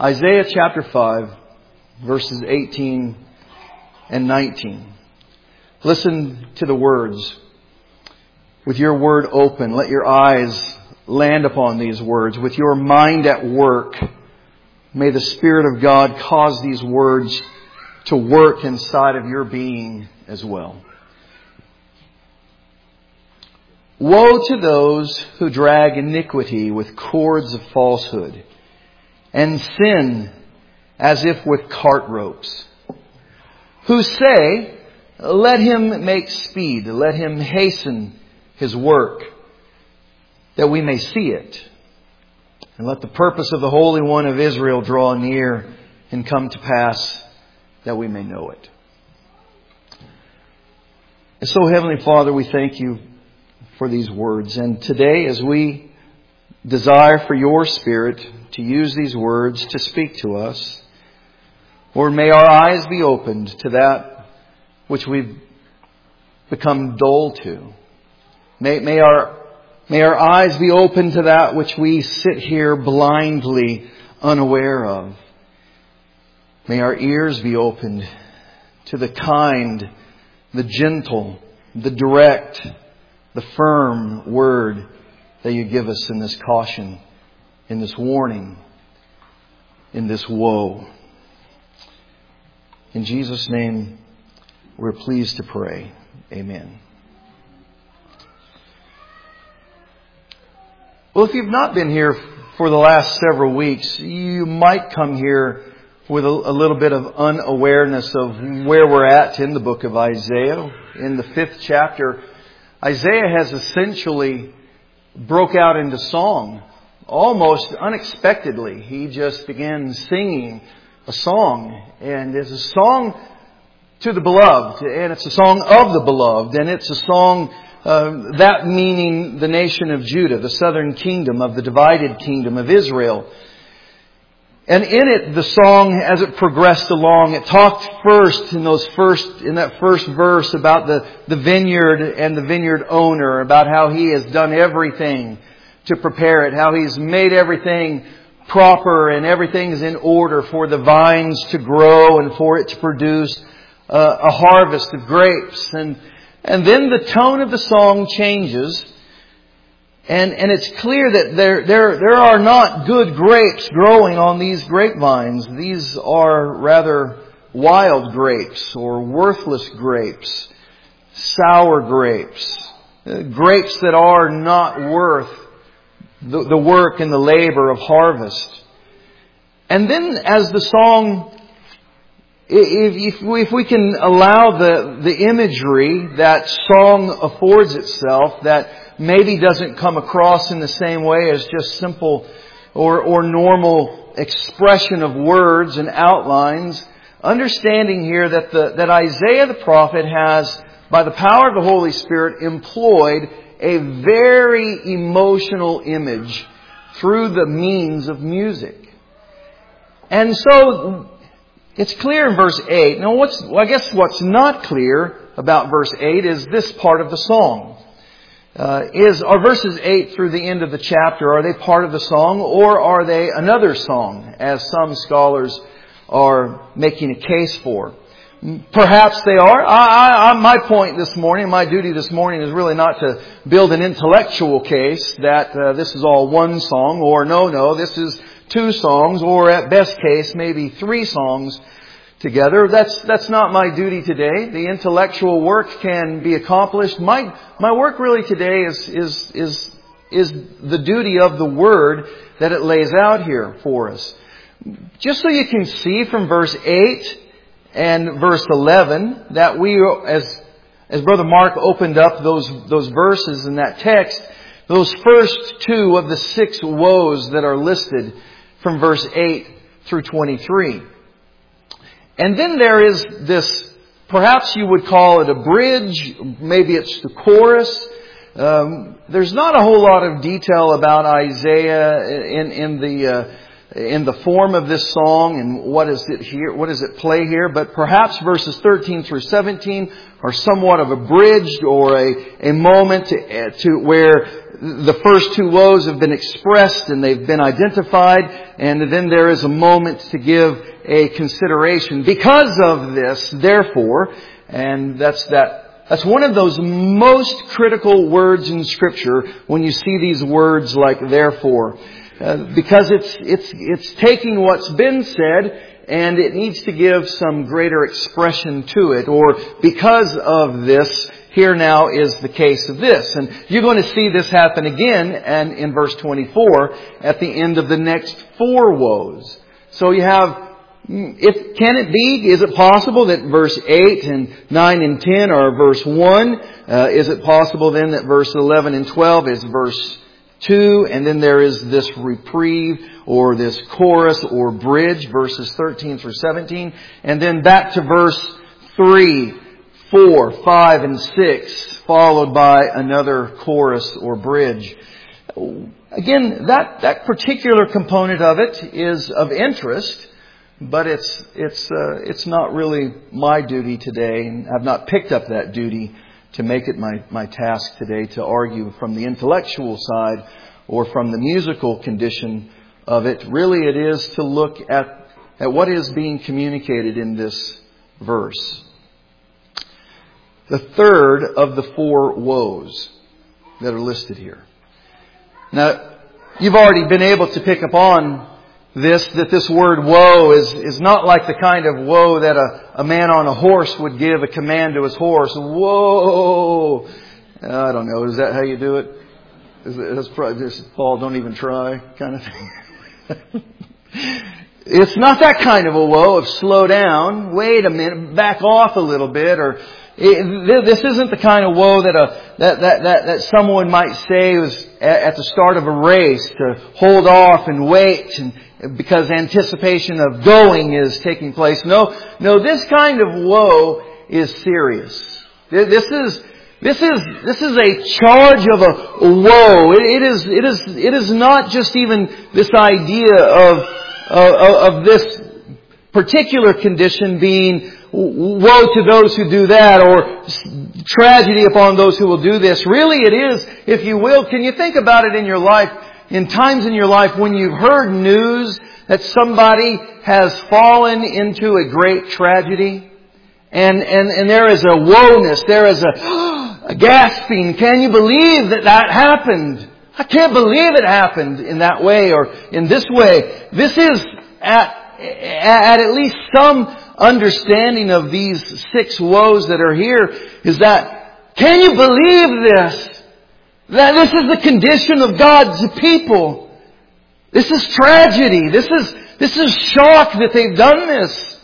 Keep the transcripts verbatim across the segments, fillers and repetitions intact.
Isaiah chapter five, verses eighteen and nineteen. Listen to the words. With your word open, let your eyes land upon these words. With your mind at work, may the Spirit of God cause these words to work inside of your being as well. Woe to those who drag iniquity with cords of falsehood, and sin as if with cart ropes, who say, let him make speed, let him hasten his work, that we may see it. And let the purpose of the Holy One of Israel draw near and come to pass, that we may know it. And so, Heavenly Father, we thank you for these words. And today, as we desire for your Spirit to use these words to speak to us, Lord, may our eyes be opened to that which we've become dull to. May, may our may our eyes be open to that which we sit here blindly unaware of. May our ears be opened to the kind, the gentle, the direct, the firm word that you give us in this caution, in this warning, in this woe. In Jesus' name, we're pleased to pray. Amen. Well, if you've not been here for the last several weeks, you might come here with a, a little bit of unawareness of where we're at in the book of Isaiah. In the fifth chapter, Isaiah has essentially broke out into song almost unexpectedly. He just began singing a song, and it's a song to the beloved, and it's a song of the beloved, and it's a song uh, that meaning the nation of Judah, the southern kingdom of the divided kingdom of Israel. And in it, the song, as it progressed along, it talked first in those first, in that first verse about the, the vineyard and the vineyard owner, about how he has done everything to prepare it, how he's made everything proper and everything is in order for the vines to grow and for it to produce uh, a harvest of grapes. And, and then the tone of the song changes. And, and it's clear that there, there, there are not good grapes growing on these grapevines. These are rather wild grapes or worthless grapes, sour grapes, uh, grapes that are not worth the, the work and the labor of harvest. And then as the song, if, if, we, if we can allow the, the imagery that song affords itself, that maybe doesn't come across in the same way as just simple or, or normal expression of words and outlines. Understanding here that the, that Isaiah the prophet has, by the power of the Holy Spirit, employed a very emotional image through the means of music. And so it's clear in verse eight. Now, what's, well, I guess what's not clear about verse eight is this part of the song. Uh, is are verses eight through the end of the chapter, are they part of the song or are they another song, as some scholars are making a case for? Perhaps they are. I, I, my point this morning, my duty this morning is really not to build an intellectual case that uh, this is all one song, or no, no, this is two songs, or at best case, maybe three songs together. That's that's not my duty today. The intellectual work can be accomplished. My my work really today is is is is the duty of the Word that it lays out here for us. Just so you can see from verse eight and verse eleven that we, as as Brother Mark opened up those those verses in that text, those first two of the six woes that are listed from verse eight through twenty-three. And then there is this, perhaps you would call it a bridge, maybe it's the chorus. Um, there's not a whole lot of detail about Isaiah in, in the uh, in the form of this song and what is it here, what does it play here, but perhaps verses thirteen through seventeen are somewhat of a bridge or a, a moment to, to where the first two woes have been expressed and they've been identified, and then there is a moment to give a consideration. Because of this, therefore, and that's that, that's one of those most critical words in Scripture when you see these words like therefore. Uh, because it's, it's, it's taking what's been said and it needs to give some greater expression to it. Or because of this, here now is the case of this. And you're going to see this happen again and in verse twenty-four at the end of the next four woes. So you have, if, can it be, is it possible that verse eight and nine and ten are verse one? Uh, is it possible then that verse eleven and twelve is verse two? And then there is this reprieve or this chorus or bridge, verses thirteen through seventeen. And then back to verse three, four, five, and six, followed by another chorus or bridge. Again, that, that particular component of it is of interest, but it's, it's, uh, it's not really my duty today, and I've not picked up that duty to make it my, my task today to argue from the intellectual side or from the musical condition of it. Really, it is to look at, at what is being communicated in this verse. The third of the four woes that are listed here. Now, you've already been able to pick up on this, that this word woe is, is not like the kind of woe that a, a man on a horse would give a command to his horse. Whoa! I don't know. Is that how you do it? Is it that's probably just, Paul, don't even try kind of thing. It's not that kind of a woe of slow down, wait a minute, back off a little bit, or it, this isn't the kind of woe that a that that that, that someone might say was at, at the start of a race to hold off and wait, and because anticipation of going is taking place. No, no, this kind of woe is serious. This is this is this is a charge of a woe. It, it is it is it is not just even this idea of. Of, of this particular condition being woe to those who do that, or tragedy upon those who will do this. Really it is, if you will, can you think about it in your life, in times in your life when you've heard news that somebody has fallen into a great tragedy, and, and, and there is a woe-ness, there is a, a gasping, can you believe that that happened? I can't believe it happened in that way or in this way. This is at, at at least some understanding of these six woes that are here is that, can you believe this? That this is the condition of God's people. This is tragedy. This is, this is shock that they've done this.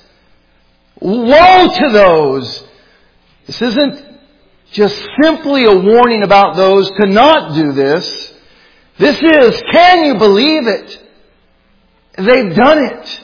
Woe to those. This isn't just simply a warning about those to not do this. This is, can you believe it? They've done it.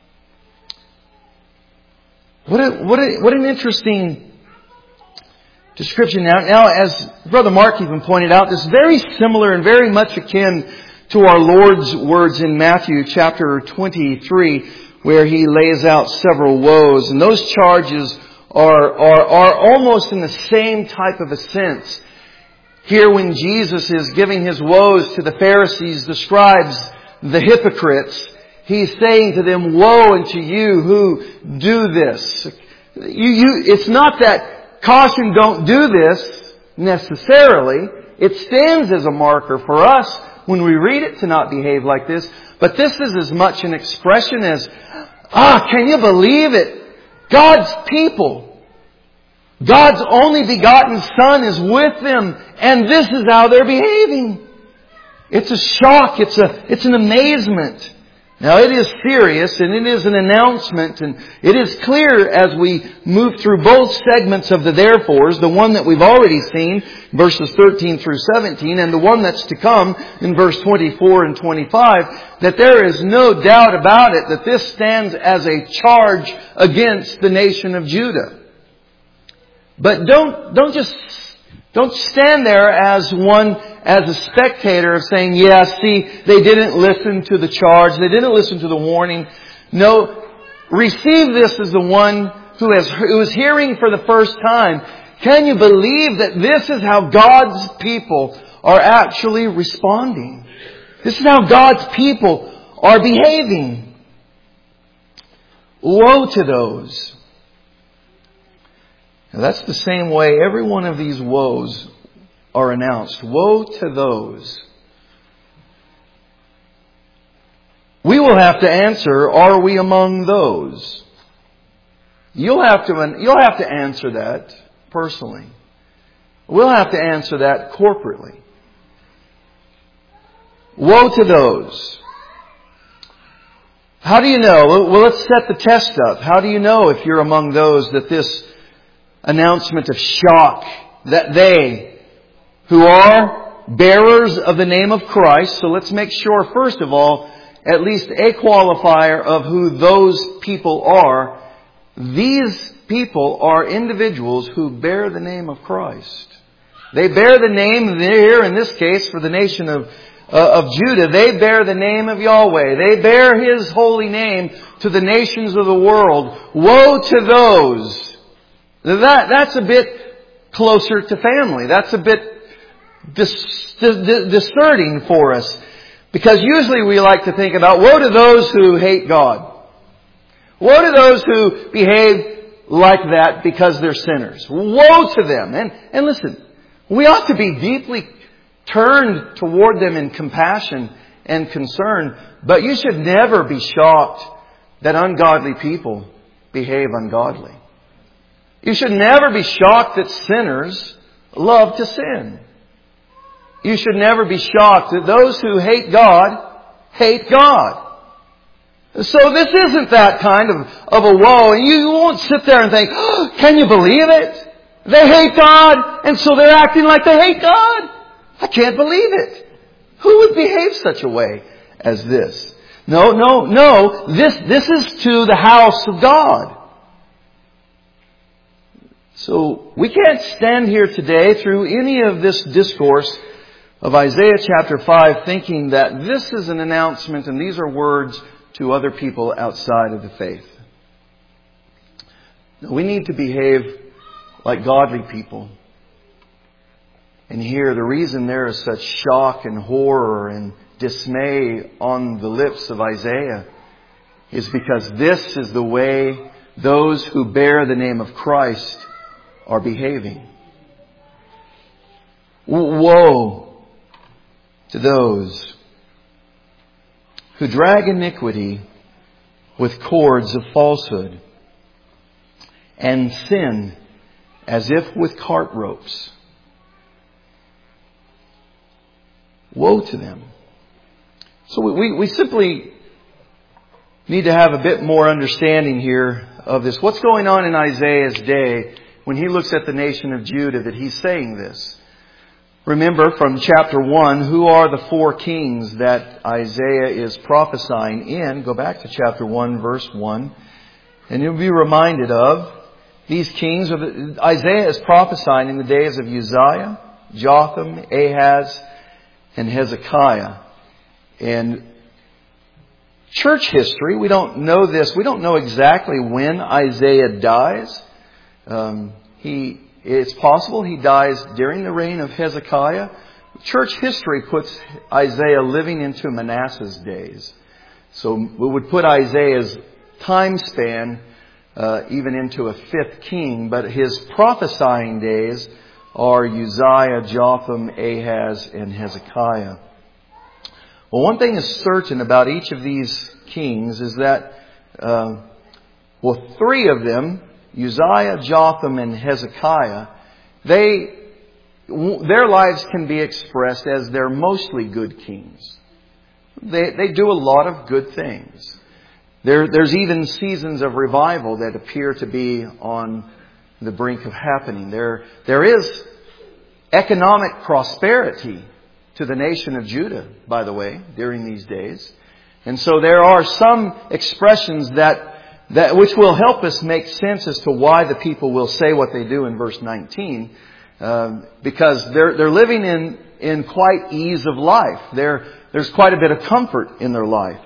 What a, what a, what an interesting description. Now, now, as Brother Mark even pointed out, this is very similar and very much akin to our Lord's words in Matthew chapter twenty-three, where He lays out several woes. And those charges are, are, are almost in the same type of a sense. Here when Jesus is giving His woes to the Pharisees, the scribes, the hypocrites, He's saying to them, woe unto you who do this. You, you, it's not that caution, don't do this necessarily. It stands as a marker for us when we read it to not behave like this. But this is as much an expression as, ah, can you believe it? God's people, God's only begotten Son is with them, and this is how they're behaving. It's a shock. It's a, it's an amazement. Now it is serious, and it is an announcement, and it is clear as we move through both segments of the therefores, the one that we've already seen, verses thirteen through seventeen, and the one that's to come in verse twenty-four and twenty-five, that there is no doubt about it that this stands as a charge against the nation of Judah. But don't, don't just, don't stand there as one, as a spectator of saying, yeah, see, they didn't listen to the charge. They didn't listen to the warning. No, receive this as the one who has, who is hearing for the first time. Can you believe that this is how God's people are actually responding. This is how God's people are behaving. Woe to those. Now that's the same way every one of these woes are announced. Woe to those. We will have to answer, are we among those? You'll have to, you'll have to answer that personally. We'll have to answer that corporately. Woe to those. How do you know? Well, let's set the test up. How do you know if you're among those that this announcement of shock, that they who are bearers of the name of Christ, so let's make sure, first of all, at least a qualifier of who those people are. These people are individuals who bear the name of Christ. They bear the name here, in this case, for the nation of, uh, of Judah. They bear the name of Yahweh. They bear His holy name to the nations of the world. Woe to those. That, that's a bit closer to family. That's a bit dis, dis, discerning for us. Because usually we like to think about, woe to those who hate God. Woe to those who behave like that because they're sinners. Woe to them. And, and listen, we ought to be deeply turned toward them in compassion and concern. But you should never be shocked that ungodly people behave ungodly. You should never be shocked that sinners love to sin. You should never be shocked that those who hate God hate God. So this isn't that kind of, of a woe. And you won't sit there and think, oh, can you believe it? They hate God, and so they're acting like they hate God. I can't believe it. Who would behave such a way as this? No, no, no. This, this is to the house of God. So we can't stand here today through any of this discourse of Isaiah chapter five thinking that this is an announcement and these are words to other people outside of the faith. We need to behave like godly people. And here, the reason there is such shock and horror and dismay on the lips of Isaiah is because this is the way those who bear the name of Christ are behaving. Woe to those who drag iniquity with cords of falsehood and sin as if with cart ropes. Woe to them. So we, we simply need to have a bit more understanding here of this. What's going on in Isaiah's day when he looks at the nation of Judah that he's saying this? Remember from chapter one, who are the four kings that Isaiah is prophesying in? Go back to chapter one, verse one, and you'll be reminded of these kings. Of the, Isaiah is prophesying in the days of Uzziah, Jotham, Ahaz, and Hezekiah. And church history, we don't know this. We don't know exactly when Isaiah dies. Um, he It's possible he dies during the reign of Hezekiah. Church history puts Isaiah living into Manasseh's days. So we would put Isaiah's time span uh, even into a fifth king. But his prophesying days are Uzziah, Jotham, Ahaz, and Hezekiah. Well, one thing is certain about each of these kings is that, uh, well, three of them, Uzziah, Jotham, and Hezekiah, they, their lives can be expressed as they're mostly good kings. They, they do a lot of good things. There, there's even seasons of revival that appear to be on the brink of happening. There, there is economic prosperity to the nation of Judah, by the way, during these days. And so there are some expressions that That which will help us make sense as to why the people will say what they do in verse nineteen, um, because they're they're living in in quite ease of life. There there's quite a bit of comfort in their life.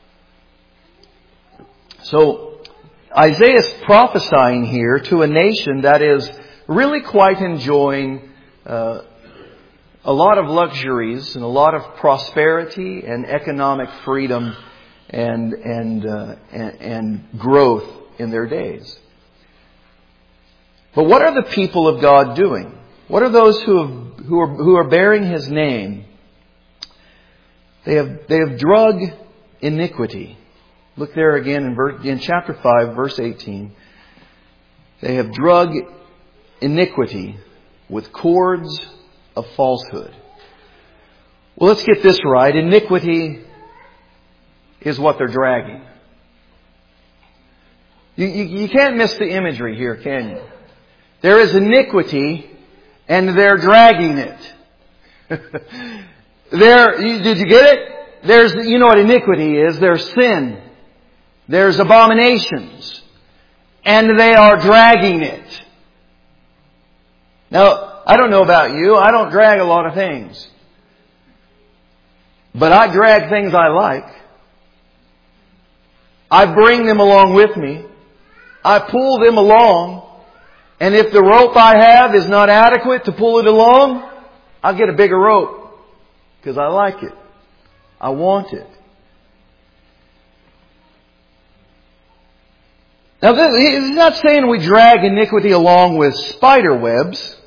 So Isaiah is prophesying here to a nation that is really quite enjoying uh, a lot of luxuries and a lot of prosperity and economic freedom and and uh, and, and growth in their days. But what are the people of God doing? What are those who have, who are who are bearing His name? They have they have drug iniquity. Look there again in verse, in chapter five, verse eighteen. They have drug iniquity with cords of falsehood. Well, let's get this right. Iniquity is what they're dragging. You, you, you can't miss the imagery here, can you? There is iniquity, and they're dragging it. there, did you get it? There's, you know what iniquity is. There's sin. There's abominations. And they are dragging it. Now, I don't know about you. I don't drag a lot of things. But I drag things I like. I bring them along with me. I pull them along. And if the rope I have is not adequate to pull it along, I'll get a bigger rope. Because I like it. I want it. Now, he's not saying we drag iniquity along with spider webs.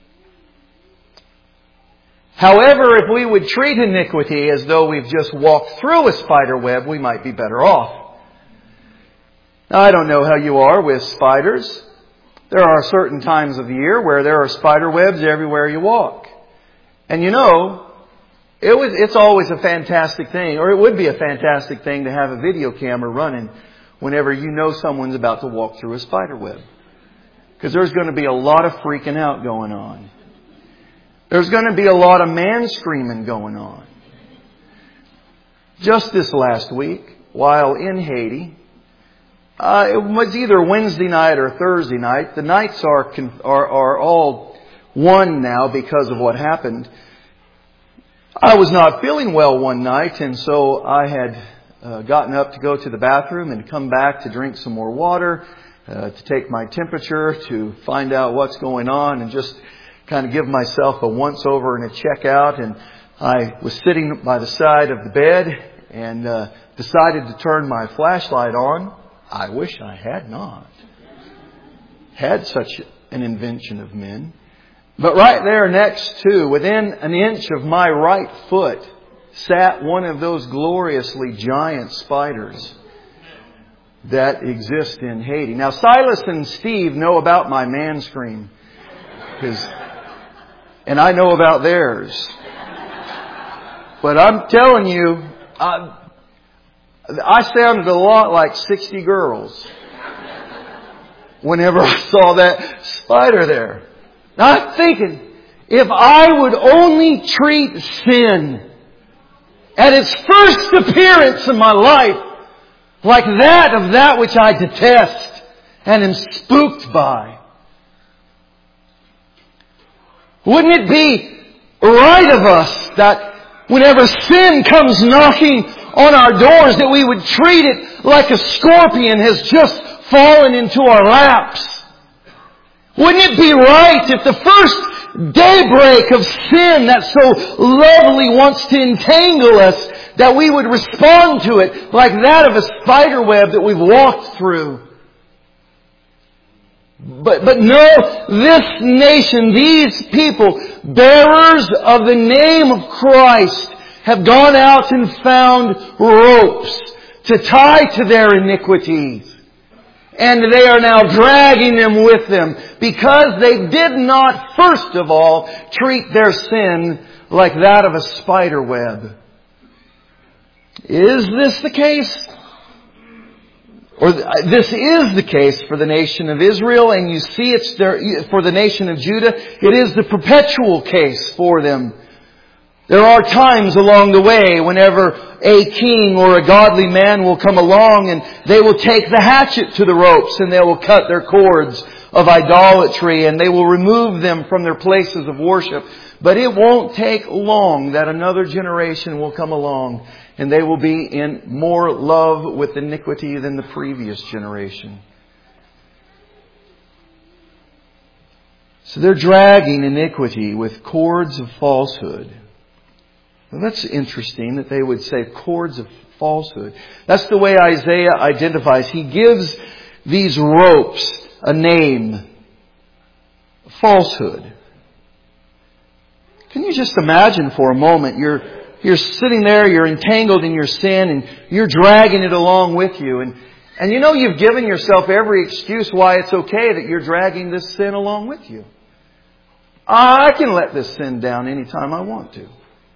However, if we would treat iniquity as though we've just walked through a spider web, we might be better off. Now, I don't know how you are with spiders. There are certain times of the year where there are spider webs everywhere you walk. And you know, it was, it's always a fantastic thing, or it would be a fantastic thing to have a video camera running whenever you know someone's about to walk through a spider web. Because there's going to be a lot of freaking out going on. There's going to be a lot of man screaming going on. Just this last week, while in Haiti, uh, it was either Wednesday night or Thursday night. The nights are, are, are all one now because of what happened. I was not feeling well one night, and so I had uh, gotten up to go to the bathroom and come back to drink some more water, uh, to take my temperature, to find out what's going on, and just kind of give myself a once over and a check out. And I was sitting by the side of the bed and uh, decided to turn my flashlight on. I wish I had not had such an invention of men. But right there next to, within an inch of my right foot, sat one of those gloriously giant spiders that exist in Haiti. Now, Silas and Steve know about my man scream, because, and I know about theirs. But I'm telling you, I, I sounded a lot like sixty girls whenever I saw that spider there. Now I'm thinking, if I would only treat sin at its first appearance in my life like that of that which I detest and am spooked by, wouldn't it be right of us that whenever sin comes knocking on our doors, that we would treat it like a scorpion has just fallen into our laps? Wouldn't it be right if the first daybreak of sin that so lovely wants to entangle us, that we would respond to it like that of a spider web that we've walked through? But, but no, this nation, these people, bearers of the name of Christ, have gone out and found ropes to tie to their iniquities. And they are now dragging them with them because they did not, first of all, treat their sin like that of a spider web. Is this the case? Or this is the case for the nation of Israel, and you see it's there for the nation of Judah. It is the perpetual case for them. There are times along the way whenever a king or a godly man will come along and they will take the hatchet to the ropes and they will cut their cords of idolatry and they will remove them from their places of worship. But it won't take long that another generation will come along and they will be in more love with iniquity than the previous generation. So they're dragging iniquity with cords of falsehood. Well, that's interesting that they would say cords of falsehood. That's the way Isaiah identifies. He gives these ropes a name. Falsehood. Can you just imagine for a moment, you're, you're sitting there, you're entangled in your sin, and you're dragging it along with you. And, and you know you've given yourself every excuse why it's okay that you're dragging this sin along with you. I can let this sin down anytime I want to.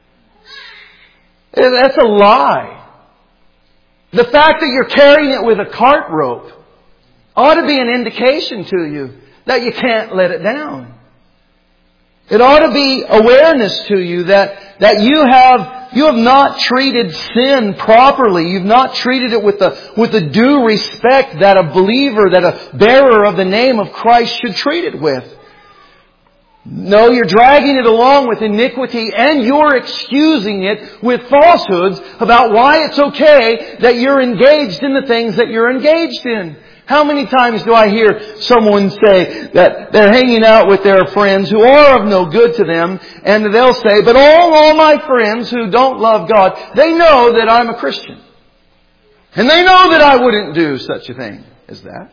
That's a lie. The fact that you're carrying it with a cart rope ought to be an indication to you that you can't let it down. It ought to be awareness to you that, that you have, you have not treated sin properly. You've not treated it with the, with the due respect that a believer, that a bearer of the name of Christ should treat it with. No, you're dragging it along with iniquity and you're excusing it with falsehoods about why it's okay that you're engaged in the things that you're engaged in. How many times do I hear someone say that they're hanging out with their friends who are of no good to them, and they'll say, but all, all my friends who don't love God, they know that I'm a Christian. And they know that I wouldn't do such a thing as that.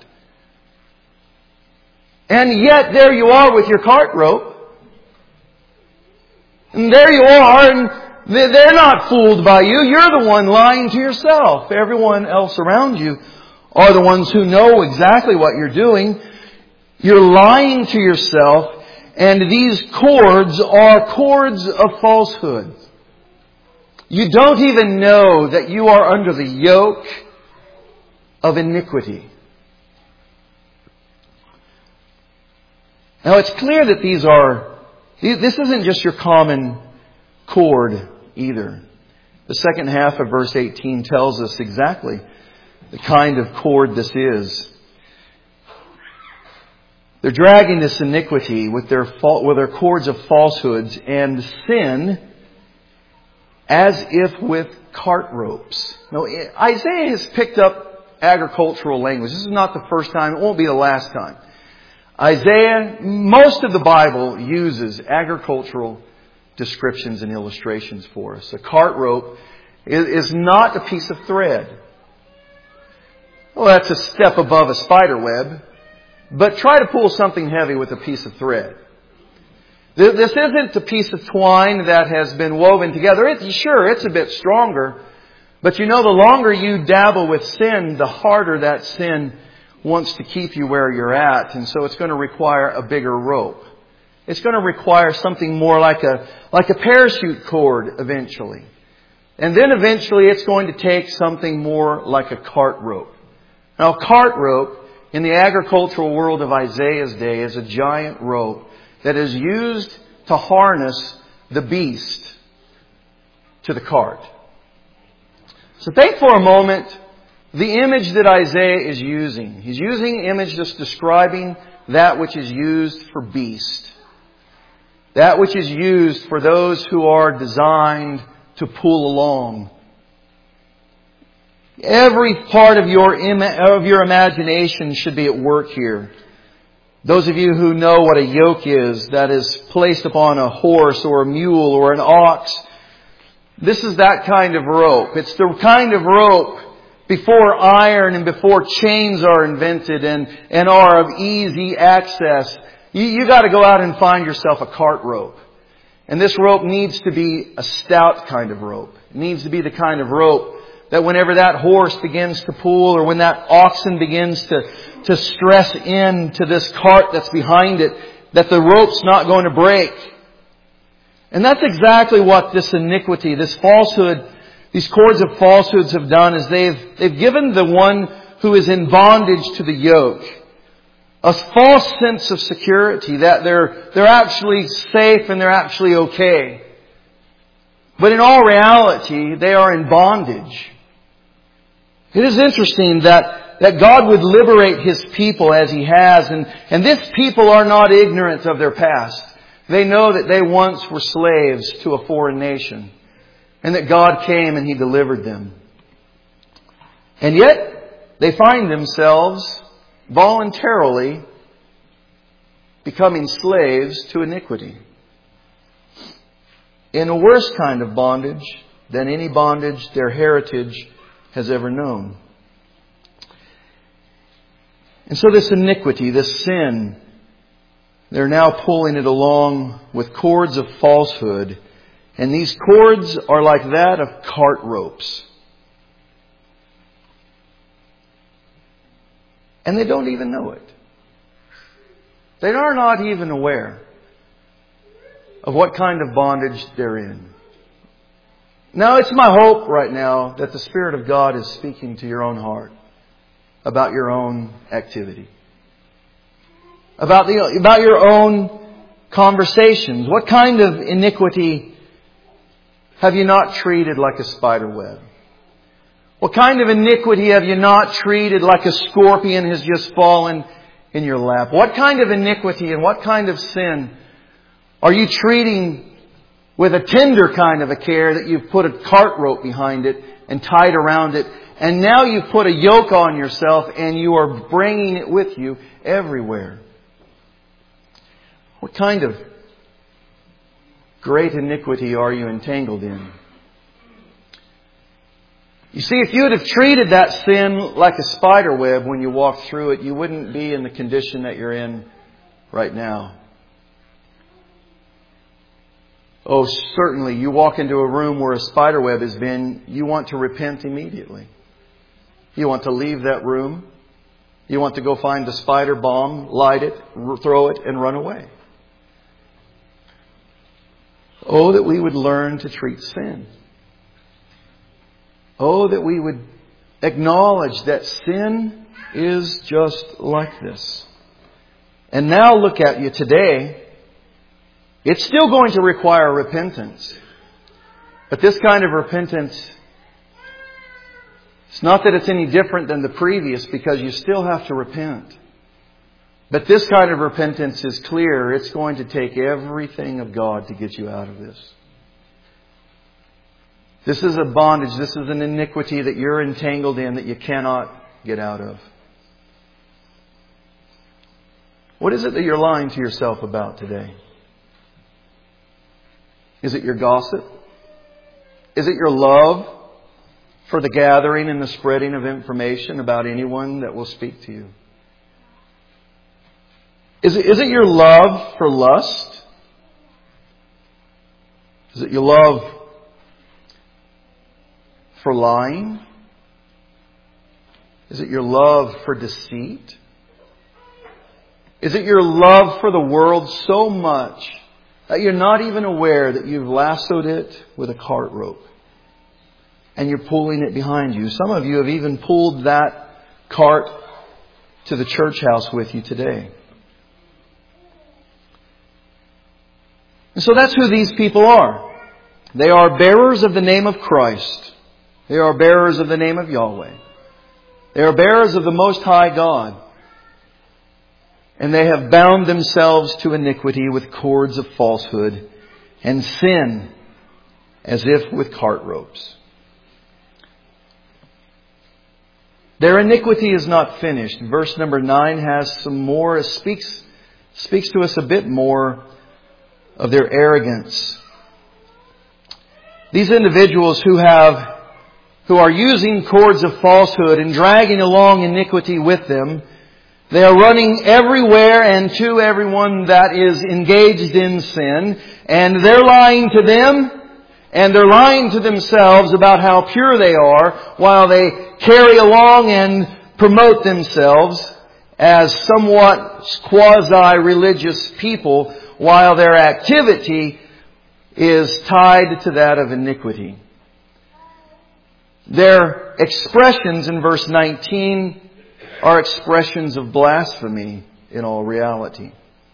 And yet there you are with your cart rope. And there you are, and they're not fooled by you. You're the one lying to yourself. Everyone else around you are the ones who know exactly what you're doing. You're lying to yourself, and these cords are cords of falsehood. You don't even know that you are under the yoke of iniquity. Now it's clear that these are, this isn't just your common cord either. The second half of verse eighteen tells us exactly the kind of cord this is. They're dragging this iniquity with their with their cords of falsehoods and sin as if with cart ropes. Now, Isaiah has picked up agricultural language. This is not the first time. It won't be the last time. Isaiah, most of the Bible uses agricultural descriptions and illustrations for us. A cart rope is not a piece of thread. Well, that's a step above a spider web. But try to pull something heavy with a piece of thread. This isn't a piece of twine that has been woven together. It's, sure, it's a bit stronger. But you know, the longer you dabble with sin, the harder that sin wants to keep you where you're at. And so it's going to require a bigger rope. It's going to require something more like a, like a parachute cord eventually. And then eventually it's going to take something more like a cart rope. Now, a cart rope in the agricultural world of Isaiah's day is a giant rope that is used to harness the beast to the cart. So think for a moment the image that Isaiah is using. He's using an image that's describing that which is used for beast. That which is used for those who are designed to pull along. Every part of your ima- of your imagination should be at work here. Those of you who know what a yoke is, that is placed upon a horse or a mule or an ox, this is that kind of rope. It's the kind of rope before iron and before chains are invented and, and are of easy access. You, you got to go out and find yourself a cart rope. And this rope needs to be a stout kind of rope. It needs to be the kind of rope that whenever that horse begins to pull or when that oxen begins to, to stress in to this cart that's behind it, that the rope's not going to break. And that's exactly what this iniquity, this falsehood, these cords of falsehoods have done, is they've, they've given the one who is in bondage to the yoke a false sense of security, that they're, they're actually safe and they're actually okay. But in all reality, they are in bondage. It is interesting that, that God would liberate His people as He has. And, and this people are not ignorant of their past. They know that they once were slaves to a foreign nation. And that God came and He delivered them. And yet, they find themselves voluntarily becoming slaves to iniquity. In a worse kind of bondage than any bondage their heritage has ever known. And so this iniquity, this sin, they're now pulling it along with cords of falsehood. And these cords are like that of cart ropes. And they don't even know it. They are not even aware of what kind of bondage they're in. Now, it's my hope right now that the Spirit of God is speaking to your own heart about your own activity. About the, about your own conversations. What kind of iniquity have you not treated like a spider web? What kind of iniquity have you not treated like a scorpion has just fallen in your lap? What kind of iniquity and what kind of sin are you treating with a tender kind of a care that you've put a cart rope behind it and tied around it, and now you've put a yoke on yourself and you are bringing it with you everywhere? What kind of great iniquity are you entangled in? You see, if you would have treated that sin like a spider web when you walked through it, you wouldn't be in the condition that you're in right now. Oh, certainly, you walk into a room where a spider web has been, you want to repent immediately. You want to leave that room. You want to go find the spider bomb, light it, throw it, and run away. Oh, that we would learn to treat sin. Oh, that we would acknowledge that sin is just like this. And now look at you today. It's still going to require repentance. But this kind of repentance, it's not that it's any different than the previous, because you still have to repent. But this kind of repentance is clear. It's going to take everything of God to get you out of this. This is a bondage. This is an iniquity that you're entangled in that you cannot get out of. What is it that you're lying to yourself about today? Is it your gossip? Is it your love for the gathering and the spreading of information about anyone that will speak to you? Is it, is it your love for lust? Is it your love for lying? Is it your love for deceit? Is it your love for the world so much that you're not even aware that you've lassoed it with a cart rope and you're pulling it behind you? Some of you have even pulled that cart to the church house with you today. And so that's who these people are. They are bearers of the name of Christ. They are bearers of the name of Yahweh. They are bearers of the Most High God. And they have bound themselves to iniquity with cords of falsehood, and sin as if with cart ropes. Their iniquity is not finished. Verse number nine has some more, speaks, speaks to us a bit more of their arrogance. These individuals who have, who are using cords of falsehood and dragging along iniquity with them, they are running everywhere and to everyone that is engaged in sin. And they're lying to them. And they're lying to themselves about how pure they are, while they carry along and promote themselves as somewhat quasi-religious people, while their activity is tied to that of iniquity. Their expressions in verse nineteen are expressions of blasphemy in all reality.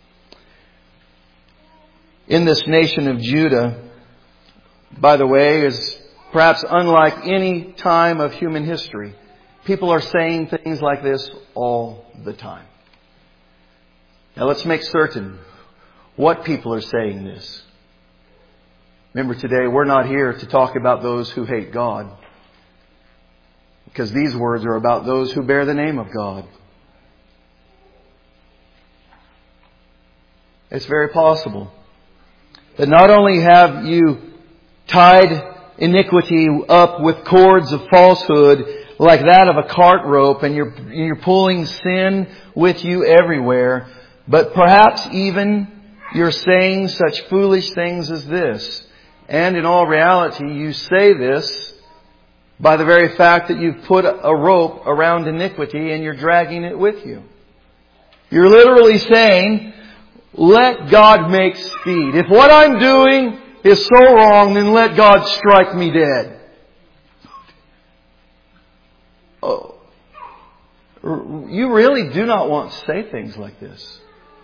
In this nation of Judah, by the way, is perhaps unlike any time of human history. People are saying things like this all the time. Now let's make certain what people are saying this. Remember, today we're not here to talk about those who hate God, because these words are about those who bear the name of God. It's very possible that not only have you tied iniquity up with cords of falsehood like that of a cart rope, and you're, you're pulling sin with you everywhere, but perhaps even you're saying such foolish things as this. And in all reality, you say this by the very fact that you've put a rope around iniquity and you're dragging it with you. You're literally saying, let God make speed. If what I'm doing is so wrong, then let God strike me dead. Oh, you really do not want to say things like this.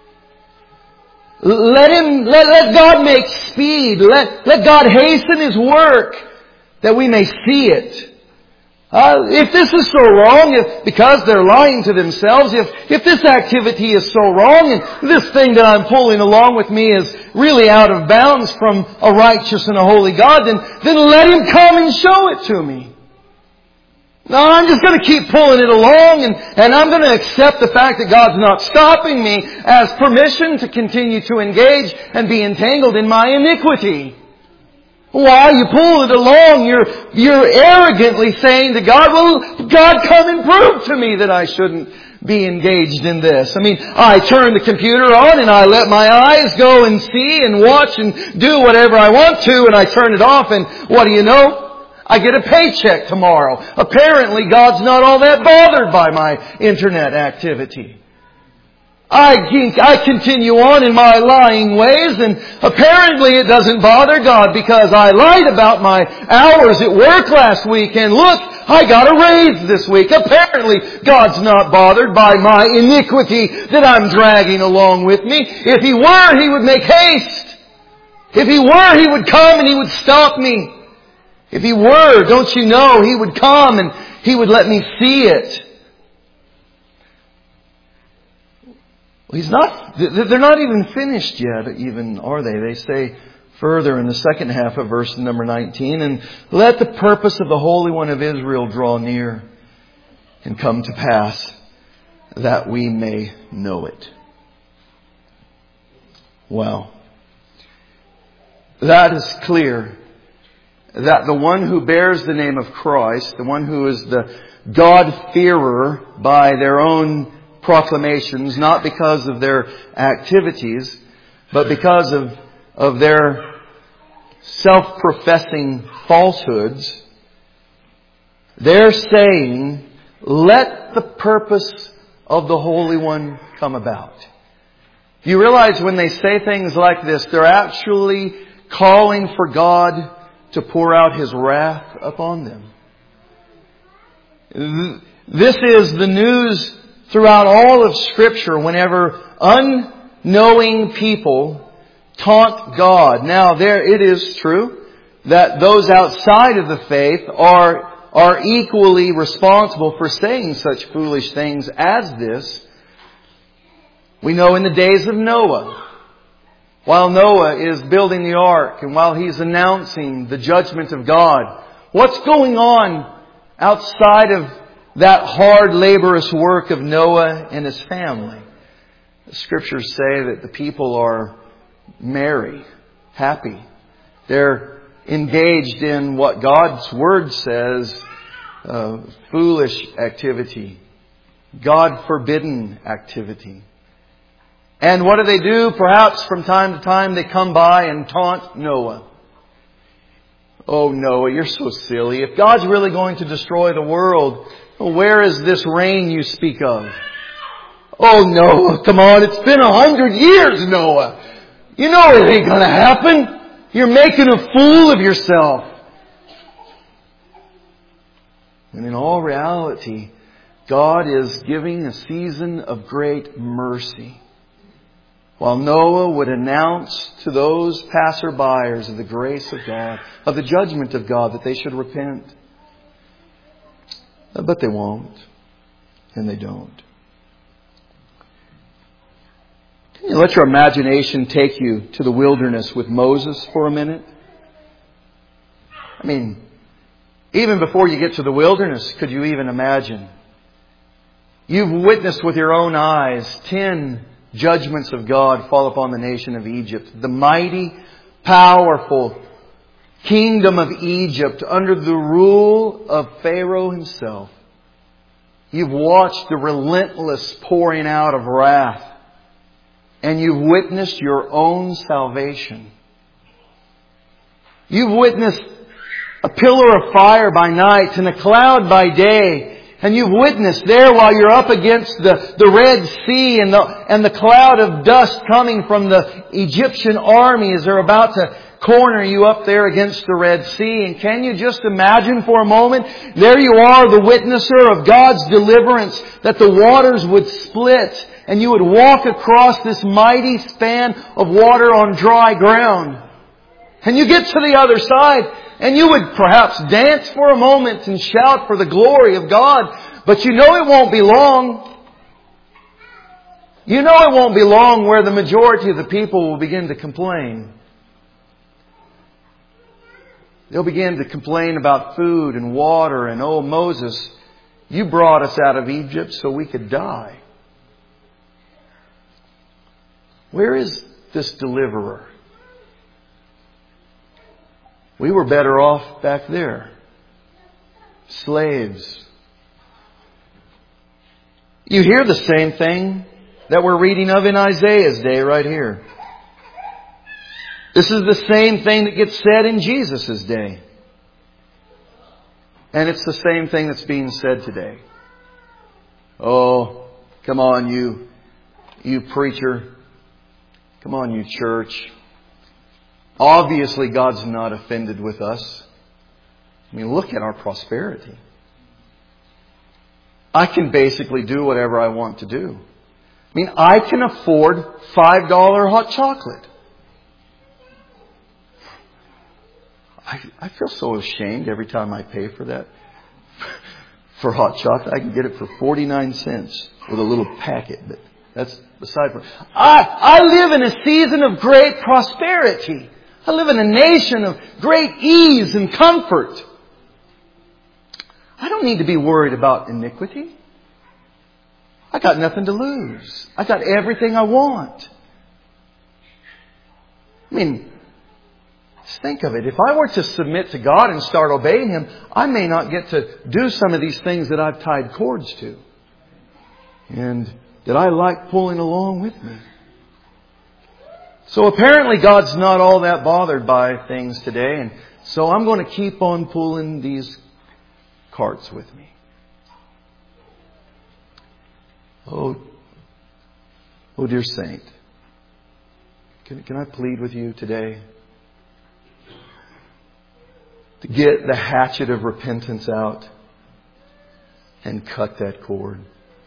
Let Him, let, let God make speed. Let, let God hasten His work that we may see it. Uh, if this is so wrong, if, because they're lying to themselves, if, if this activity is so wrong and this thing that I'm pulling along with me is really out of bounds from a righteous and a holy God, then, then let Him come and show it to me. No, I'm just going to keep pulling it along, and, and I'm going to accept the fact that God's not stopping me as permission to continue to engage and be entangled in my iniquity. While you pull it along, you're, you're arrogantly saying to God, well, God, come and prove to me that I shouldn't be engaged in this. I mean, I turn the computer on and I let my eyes go and see and watch and do whatever I want to, and I turn it off, and what do you know? I get a paycheck tomorrow. Apparently, God's not all that bothered by my internet activity. I, I continue on in my lying ways, and apparently it doesn't bother God because I lied about my hours at work last week, and look, I got a raise this week. Apparently God's not bothered by my iniquity that I'm dragging along with me. If He were, He would make haste. If He were, He would come and He would stop me. If He were, don't you know, He would come and He would let me see it. Well, He's not, they're not even finished yet, even, are they? They say further in the second half of verse number nineteen, and let the purpose of the Holy One of Israel draw near and come to pass, that we may know it. Wow. That is clear. That the one who bears the name of Christ, the one who is the God-fearer by their own proclamations, not because of their activities, but because of, of their self-professing falsehoods, they're saying, let the purpose of the Holy One come about. You realize when they say things like this, they're actually calling for God to pour out His wrath upon them. This is the news throughout all of Scripture whenever unknowing people taunt God. Now, there it is true that those outside of the faith are, are equally responsible for saying such foolish things as this. We know in the days of Noah, while Noah is building the ark and while he's announcing the judgment of God, what's going on outside of that hard, laborious work of Noah and his family? The Scriptures say that the people are merry, happy. They're engaged in what God's Word says, uh, foolish activity, God-forbidden activity. And what do they do? Perhaps from time to time they come by and taunt Noah. Oh, Noah, you're so silly. If God's really going to destroy the world, well, where is this rain you speak of? Oh, Noah, come on. It's been a hundred years, Noah. You know it ain't going to happen. You're making a fool of yourself. And in all reality, God is giving a season of great mercy. While Noah would announce to those passerbyers of the grace of God, of the judgment of God, that they should repent. But they won't. And they don't. Can you let your imagination take you to the wilderness with Moses for a minute? I mean, even before you get to the wilderness, could you even imagine? You've witnessed with your own eyes ten judgments of God fall upon the nation of Egypt. The mighty, powerful kingdom of Egypt under the rule of Pharaoh himself. You've watched the relentless pouring out of wrath, and you've witnessed your own salvation. You've witnessed a pillar of fire by night and a cloud by day. And you've witnessed there while you're up against the, the Red Sea and the, and the cloud of dust coming from the Egyptian army as they're about to corner you up there against the Red Sea. And can you just imagine for a moment, there you are, the witnesser of God's deliverance, that the waters would split and you would walk across this mighty span of water on dry ground. And you get to the other side, and you would perhaps dance for a moment and shout for the glory of God. But you know it won't be long. You know it won't be long where the majority of the people will begin to complain. They'll begin to complain about food and water and, oh, Moses, you brought us out of Egypt so we could die. Where is this deliverer? We were better off back there. Slaves. You hear the same thing that we're reading of in Isaiah's day right here. This is the same thing that gets said in Jesus' day. And it's the same thing that's being said today. Oh, come on you, you preacher. Come on you church. Obviously, God's not offended with us. I mean, look at our prosperity. I can basically do whatever I want to do. I mean, I can afford five dollar hot chocolate. I, I feel so ashamed every time I pay for that. For hot chocolate, I can get it for forty-nine cents with a little packet. But that's beside the point. I, I live in a season of great prosperity. I live in a nation of great ease and comfort. I don't need to be worried about iniquity. I got nothing to lose. I got everything I want. I mean, just think of it. If I were to submit to God and start obeying Him, I may not get to do some of these things that I've tied cords to. And that I like pulling along with me. So apparently God's not all that bothered by things today. And so I'm going to keep on pulling these carts with me. Oh, oh dear saint. Can, can I plead with you today to get the hatchet of repentance out and cut that cord?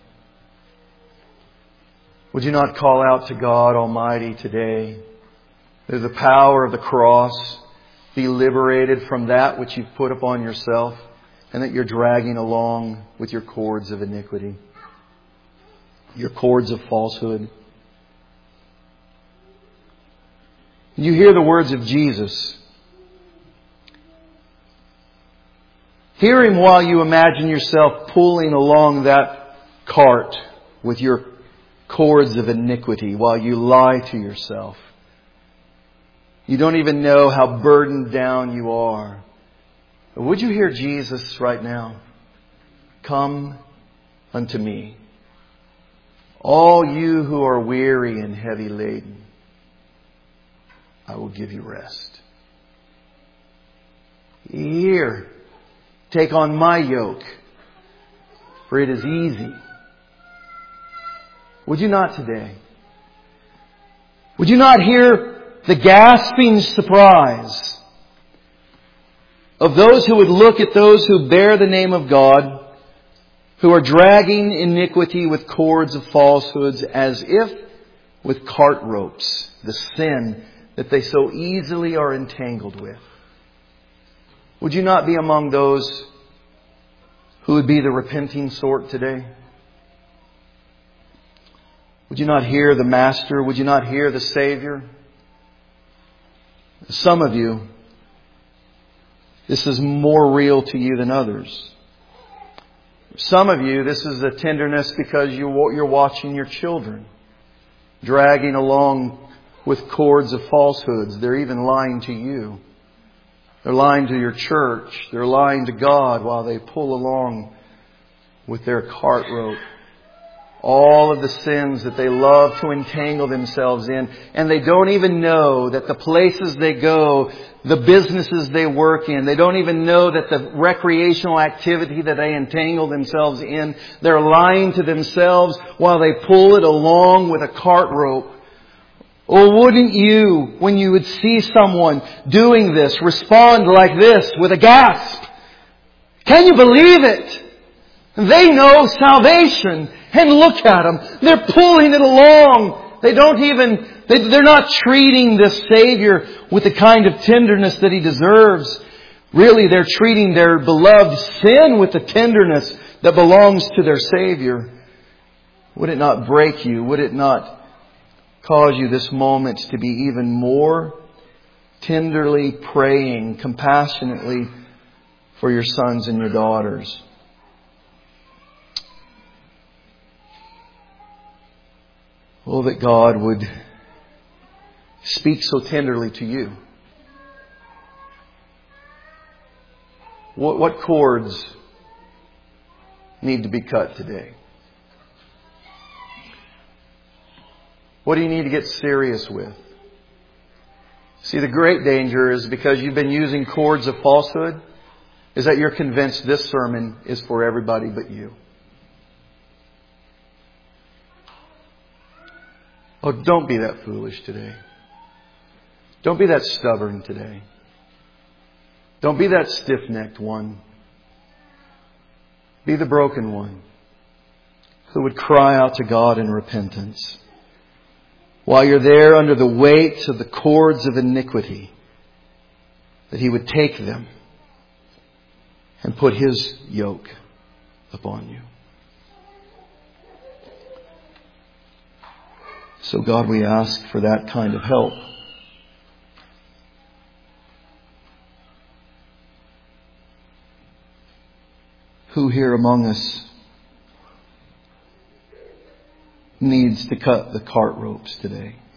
Would you not call out to God Almighty today? Through the power of the cross, be liberated from that which you've put upon yourself and that you're dragging along with your cords of iniquity, your cords of falsehood. You hear the words of Jesus. Hear Him while you imagine yourself pulling along that cart with your cords of iniquity while you lie to yourself. You don't even know how burdened down you are. But would you hear Jesus right now? Come unto me, all you who are weary and heavy laden. I will give you rest. Here, take on my yoke, for it is easy. Would you not today? Would you not hear the gasping surprise of those who would look at those who bear the name of God, who are dragging iniquity with cords of falsehoods as if with cart ropes, the sin that they so easily are entangled with? Would you not be among those who would be the repenting sort today? Would you not hear the Master? Would you not hear the Savior? Some of you, this is more real to you than others. Some of you, this is a tenderness because you're watching your children dragging along with cords of falsehoods. They're even lying to you. They're lying to your church. They're lying to God while they pull along with their cart rope. All of the sins that they love to entangle themselves in. And they don't even know that the places they go, the businesses they work in, they don't even know that the recreational activity that they entangle themselves in, they're lying to themselves while they pull it along with a cart rope. Oh, wouldn't you, when you would see someone doing this, respond like this with a gasp? Can you believe it? They know salvation. And look at them. They're pulling it along. They don't even, they, they're not treating this Savior with the kind of tenderness that He deserves. Really, they're treating their beloved sin with the tenderness that belongs to their Savior. Would it not break you? Would it not cause you this moment to be even more tenderly praying, compassionately for your sons and your daughters? Oh, that God would speak so tenderly to you. What, what cords need to be cut today? What do you need to get serious with? See, the great danger is because you've been using cords of falsehood, is that you're convinced this sermon is for everybody but you. Oh, don't be that foolish today. Don't be that stubborn today. Don't be that stiff-necked one. Be the broken one who would cry out to God in repentance. While you're there under the weight of the cords of iniquity, that He would take them and put His yoke upon you. So God, we ask for that kind of help. Who here among us needs to cut the cart ropes today?